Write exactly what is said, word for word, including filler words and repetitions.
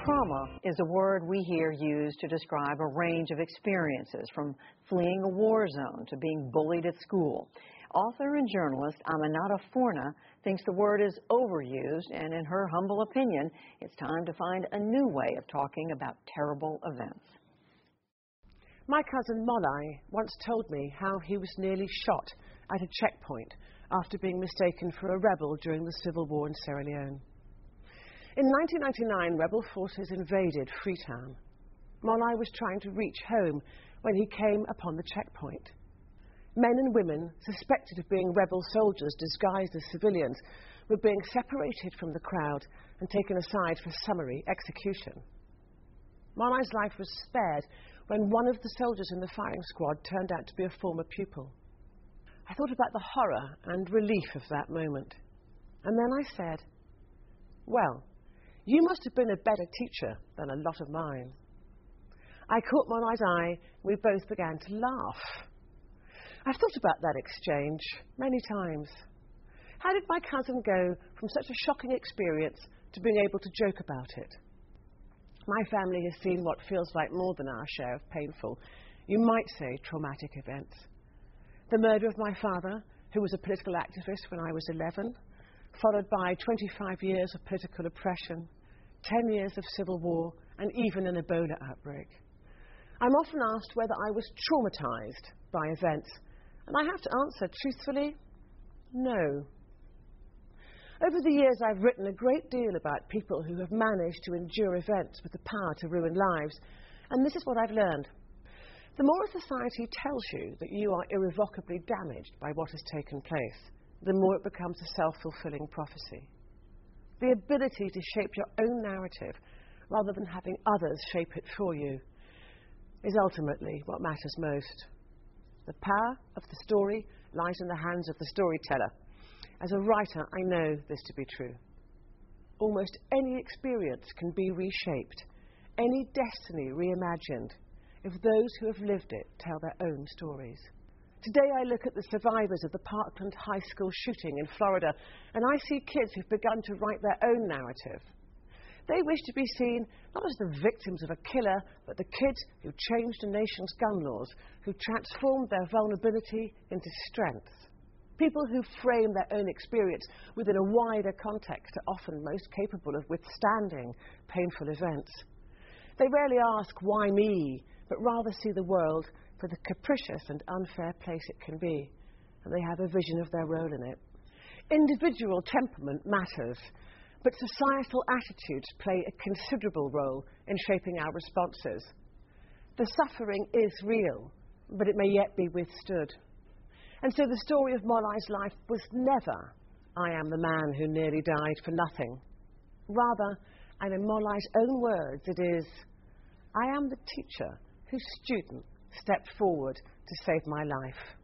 Trauma is a word we hear used to describe a range of experiences, from fleeing a war zone to being bullied at school. Author and journalist Aminata Forna thinks the word is overused, and in her humble opinion, it's time to find a new way of talking about terrible events. My cousin Molly once told me how he was nearly shot at a checkpoint after being mistaken for a rebel during the Civil War in Sierra Leone. In nineteen ninety-nine, rebel forces invaded Freetown. Molly was trying to reach home when he came upon the checkpoint. Men and women suspected of being rebel soldiers disguised as civilians were being separated from the crowd and taken aside for summary execution. Molly's life was spared when one of the soldiers in the firing squad turned out to be a former pupil. I thought about the horror and relief of that moment. And then I said, well, you must have been a better teacher than a lot of mine. I caught Molly's eye, and we both began to laugh. I've thought about that exchange many times. How did my cousin go from such a shocking experience to being able to joke about it? My family has seen what feels like more than our share of painful, you might say traumatic events. The murder of my father, who was a political activist when I was eleven, followed by twenty-five years of political oppression, ten years of civil war, and even an Ebola outbreak. I'm often asked whether I was traumatized by events, and I have to answer truthfully, no. Over the years, I've written a great deal about people who have managed to endure events with the power to ruin lives, and this is what I've learned. The more a society tells you that you are irrevocably damaged by what has taken place, the more it becomes a self-fulfilling prophecy. The ability to shape your own narrative, rather than having others shape it for you, is ultimately what matters most. The power of the story lies in the hands of the storyteller. As a writer, I know this to be true. Almost any experience can be reshaped, any destiny reimagined, if those who have lived it tell their own stories. Today I look at the survivors of the Parkland High School shooting in Florida, and I see kids who've begun to write their own narrative. They wish to be seen not as the victims of a killer, but the kids who changed a nation's gun laws, who transformed their vulnerability into strength. People who frame their own experience within a wider context are often most capable of withstanding painful events. They rarely ask, why me, but rather see the world for the capricious and unfair place it can be, and they have a vision of their role in it. Individual temperament matters, but societal attitudes play a considerable role in shaping our responses. The suffering is real, but it may yet be withstood. And so the story of Molly's life was never, I am the man who nearly died for nothing. Rather, and in Molly's own words, it is, I am the teacher whose student stepped forward to save my life.